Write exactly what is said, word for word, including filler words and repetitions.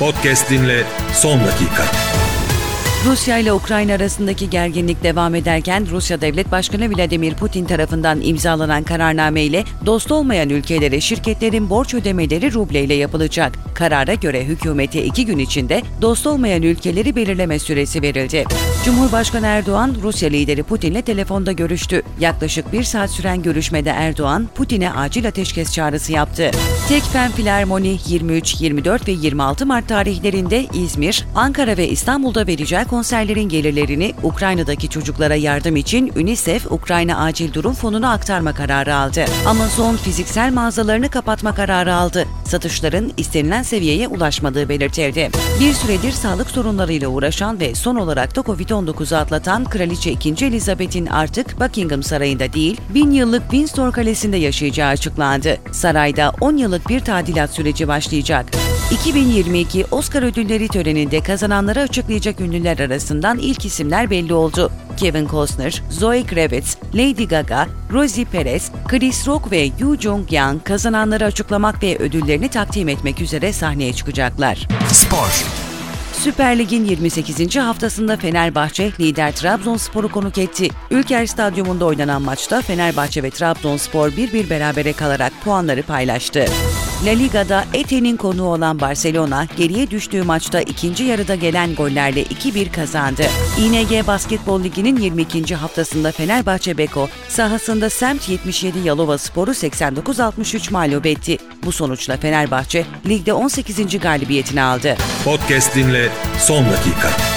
Podcast dinle son dakika. Rusya ile Ukrayna arasındaki gerginlik devam ederken Rusya Devlet Başkanı Vladimir Putin tarafından imzalanan kararname ile dost olmayan ülkelere şirketlerin borç ödemeleri ruble ile yapılacak. Karara göre hükümete iki gün içinde dost olmayan ülkeleri belirleme süresi verildi. Cumhurbaşkanı Erdoğan, Rusya lideri Putin'le telefonda görüştü. Yaklaşık bir saat süren görüşmede Erdoğan, Putin'e acil ateşkes çağrısı yaptı. Tekfen Filarmoni yirmi üç, yirmi dört ve yirmi altı Mart tarihlerinde İzmir, Ankara ve İstanbul'da verecek konserlerin gelirlerini Ukrayna'daki çocuklara yardım için UNICEF Ukrayna Acil Durum Fonu'na aktarma kararı aldı. Amazon fiziksel mağazalarını kapatma kararı aldı. Satışların istenilen seviyeye ulaşmadığı belirtildi. Bir süredir sağlık sorunlarıyla uğraşan ve son olarak da kovid on dokuzu atlatan Kraliçe ikinci. Elizabeth'in artık Buckingham Sarayı'nda değil, bin yıllık Windsor Kalesi'nde yaşayacağı açıklandı. Sarayda on yıllık bir tadilat süreci başlayacak. iki bin yirmi iki Oscar ödülleri töreninde kazananları açıklayacak ünlüler arasından ilk isimler belli oldu. Kevin Costner, Zoe Kravitz, Lady Gaga, Rosie Perez, Chris Rock ve Yoo Jung-young kazananları açıklamak ve ödüllerini takdim etmek üzere sahneye çıkacaklar. Spor. Süper Lig'in yirmi sekizinci haftasında Fenerbahçe lider Trabzonspor'u konuk etti. Ülker Stadyumunda oynanan maçta Fenerbahçe ve Trabzonspor bir bir berabere kalarak puanları paylaştı. La Liga'da Ete'nin konuğu olan Barcelona, geriye düştüğü maçta ikinci yarıda gelen gollerle iki bir kazandı. İ N G Basketbol Ligi'nin yirmi ikinci haftasında Fenerbahçe Beko, sahasında Semt yetmiş yedi Yalovaspor'u seksen dokuz altmış üç mağlup etti. Bu sonuçla Fenerbahçe, ligde on sekizinci galibiyetini aldı. Podcast dinle son dakika.